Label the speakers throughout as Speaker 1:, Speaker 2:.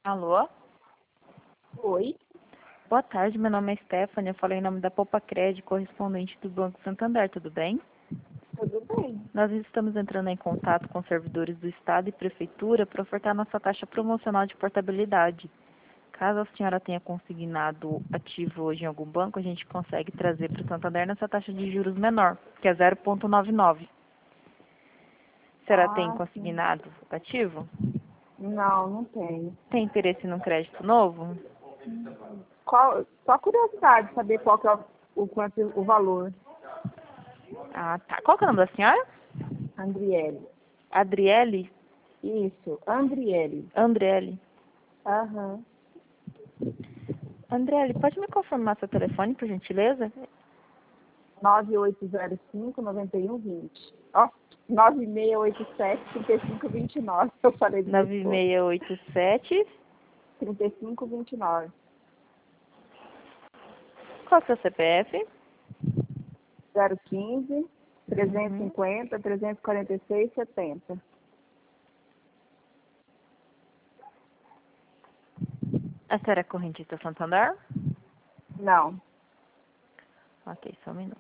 Speaker 1: Alô?
Speaker 2: Oi,
Speaker 1: Boa tarde, meu nome é Stephanie, eu falei em nome da Poupa Crédito, correspondente do Banco Santander, tudo bem?
Speaker 2: tudo bem?
Speaker 1: Nós estamos entrando em contato com servidores do Estado e Prefeitura para ofertar nossa taxa promocional de portabilidade. Caso a senhora tenha consignado ativo hoje em algum banco, a gente consegue trazer para o Santander nessa taxa de juros menor, que é 0,99. A senhora tem
Speaker 2: Ah, sim.
Speaker 1: consignado ativo?
Speaker 2: Não, não tenho.
Speaker 1: Tem interesse num crédito novo?
Speaker 2: Só curiosidade, saber qual que é o valor.
Speaker 1: Ah, tá. Qual que é o nome da senhora?
Speaker 2: Andriele.
Speaker 1: Adriele?
Speaker 2: Isso, Andriele.
Speaker 1: Andriele.
Speaker 2: Aham.
Speaker 1: Andriele, pode me confirmar seu telefone, por gentileza?
Speaker 2: 9805-9120. Ó, 9687-3529. Eu falei do meu esposo.
Speaker 1: 9687.
Speaker 2: 3529.
Speaker 1: Qual é o seu CPF?
Speaker 2: 015 350 346 70.
Speaker 1: A senhora é correntista Santander?
Speaker 2: Não.
Speaker 1: Ok, só um minuto.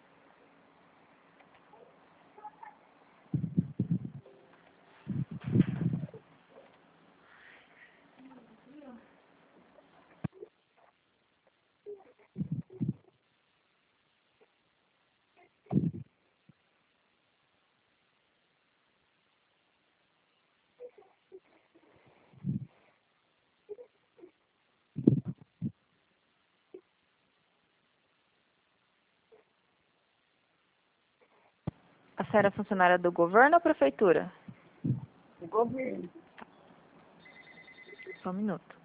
Speaker 1: A senhora é funcionária do governo ou prefeitura?
Speaker 2: O governo.
Speaker 1: Só um minuto.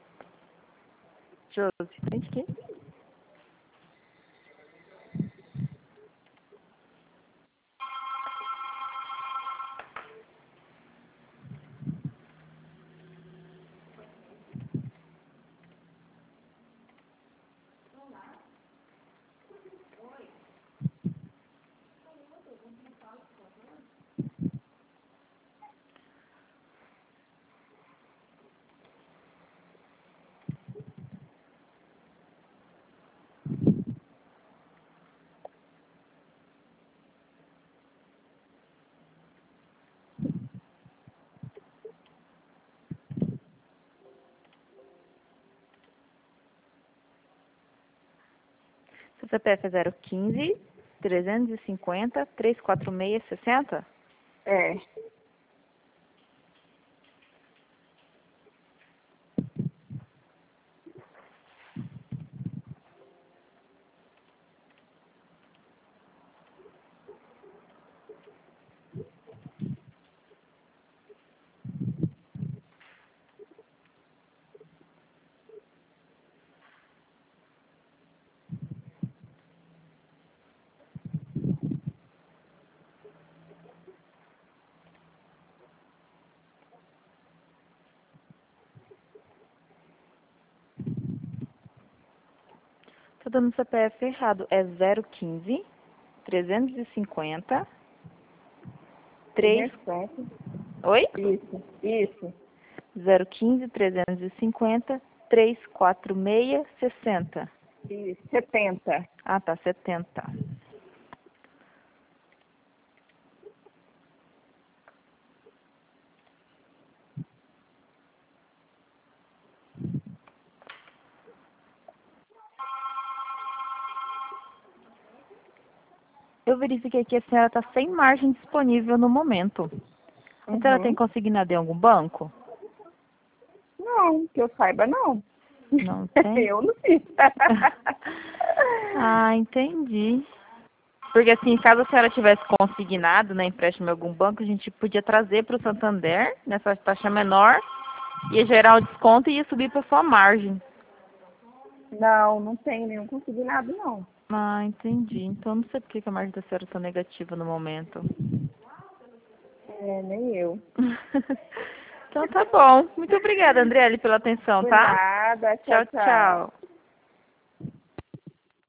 Speaker 1: Josi, frente aqui. Seu CPF é 015 350 346 60?
Speaker 2: É.
Speaker 1: Tô dando o CPF errado. É 015 350 3...
Speaker 2: 307.
Speaker 1: Oi?
Speaker 2: Isso.
Speaker 1: 015 350 346 60.
Speaker 2: Isso. 70.
Speaker 1: Ah, tá, 70. Eu verifiquei que a senhora está sem margem disponível no momento. A senhora tem
Speaker 2: Uhum.
Speaker 1: consignado em algum banco?
Speaker 2: Não, que eu saiba, não.
Speaker 1: Não tem?
Speaker 2: Eu não fiz.
Speaker 1: Ah, entendi. Porque assim, caso a senhora tivesse consignado, né, empréstimo em algum banco, a gente podia trazer para o Santander, nessa taxa menor, ia gerar o desconto e ia subir para sua margem.
Speaker 2: Não, não tem nenhum consignado, não.
Speaker 1: Ah, entendi. Então não sei por que que a margem da senhora está negativa no momento.
Speaker 2: É, nem eu.
Speaker 1: Então tá bom. Muito obrigada, Andriele, pela atenção,
Speaker 2: Por
Speaker 1: tá?
Speaker 2: nada. Tchau,
Speaker 1: Tchau,
Speaker 2: tchau.
Speaker 1: tchau.